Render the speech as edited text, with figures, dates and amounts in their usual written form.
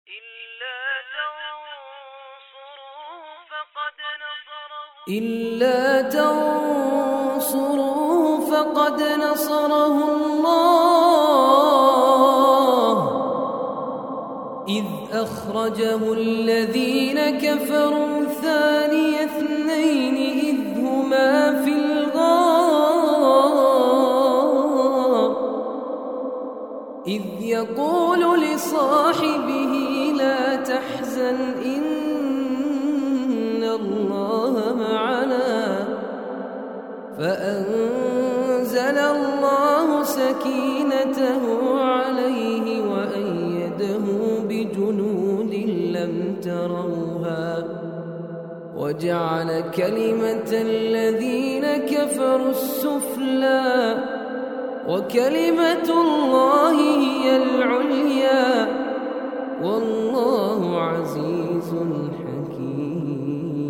إلا تنصروا فقد نصره الله إذ أخرجه الذين كفروا ثاني اثنين إذ هما في الغار إذ يقول لصاحبه لا تحزن إن الله معنا فأنزل الله سكينته عليه وأيده بجنود لم تروها وجعل كلمة الذين كفروا السفلى وكلمة الله هي العليا والله عزيز حكيم.